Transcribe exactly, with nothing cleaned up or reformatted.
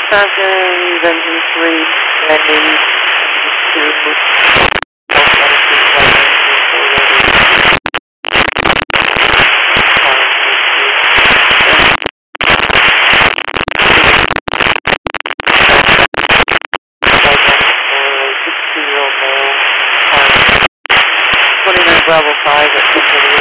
Falcons, engine three, engine two, twenty-nine Bravo five at ten thirty-eight.